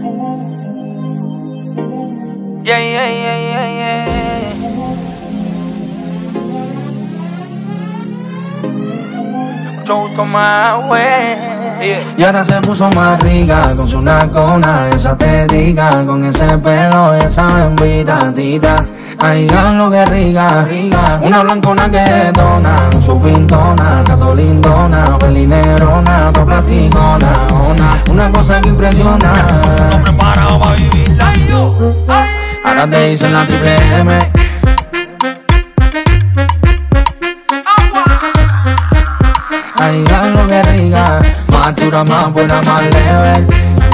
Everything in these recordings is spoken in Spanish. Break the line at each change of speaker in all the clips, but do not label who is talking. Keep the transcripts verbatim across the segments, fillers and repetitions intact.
Yeah, yeah, yeah, yeah, yeah. Mucho gusto más, güey.
Y ahora se puso más rica con su nacona, esa te diga, con ese pelo, esa envidadita. Ay, lo que rica, rica. Una blancona que detona, su pintona, tato lindona, pelinerona, to platicona, ona. Una cosa que impresiona.
No preparado para vivirla.
Ahora te dicen la triple M. Ay, lo que rica, más dura, más buena, más level.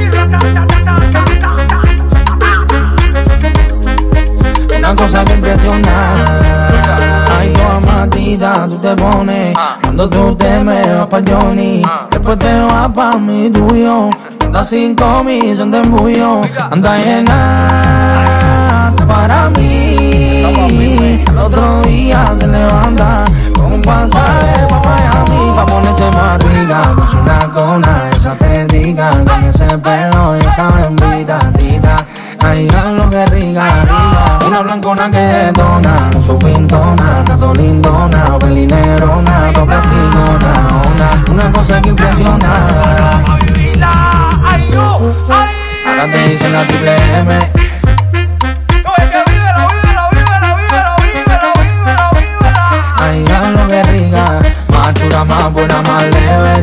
Una cosa que impresiona. Ay, toda matita tú te pones cuando tú te me vas pa' Johnny. Después te vas pa' mi tuyo. Andas sin comisión de embullo. Andas llena para mí. El otro día se levanta con un pasaje pa' Miami, pa' ponerse más rica con su nacona, esa te diga, con ese pelo y esa envidadita. Ay, lo que rica, rica. Una blancona que detona, su pintona, tato lindona, pelinerona, to platicona, ona. Una cosa que impresiona. Ahora te dicen la triple M. Ay, lo que rica, más dura, más buena, más level.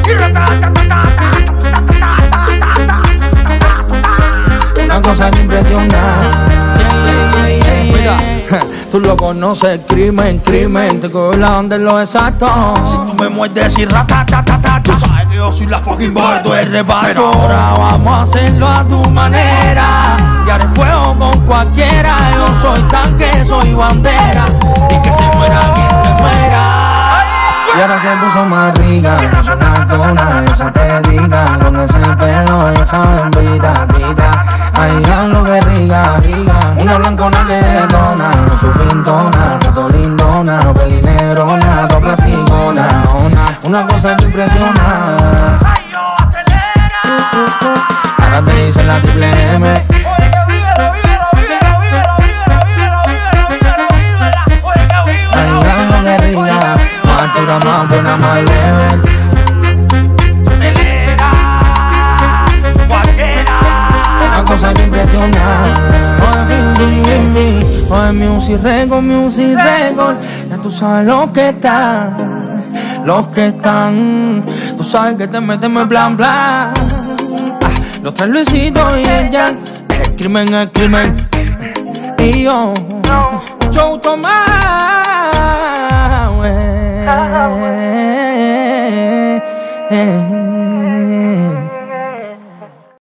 Una cosa que impresiona. Mira, tú lo conoces, crimen, crimen. Te cojo la onda en lo exacto.
Si tú me muerdes y ratatatata, tú sabes que yo soy la fucking boy, tú eres reparto.
Pero ahora vamos a hacerlo a tu manera. Y haré fuego con cualquiera. Yo soy tanque, soy bandera. Y que se muera quien se muera. Y ahora se puso más rica, con su nacona, esa te diga, con ese pelo, esa envidadita. Ay, lo que rica, rica. Una blancona que detona, su pintona, tato lindona, pelinerona, to platicona, ona. Una cosa que impresiona. Ahora te dicen la triple M. Ay, lo que rica, más dura, más buena, más level. Una cosa que impresiona. Oye, music record, music record. Ya tú sabes lo que está, los que están. Tú sabes que te metemos en plan bla. Ah, los tres Luisitos y ella. El crimen, el crimen. Y yo, mucho gusto más, wey.